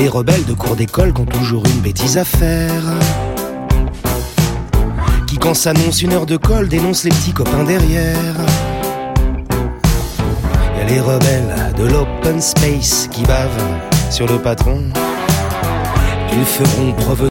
les rebelles de cours d'école qui ont toujours une bêtise à faire, qui quand s'annonce une heure de colle dénoncent les petits copains derrière. Y'a les rebelles de l'open space qui bavent sur le patron. Ils feront preuve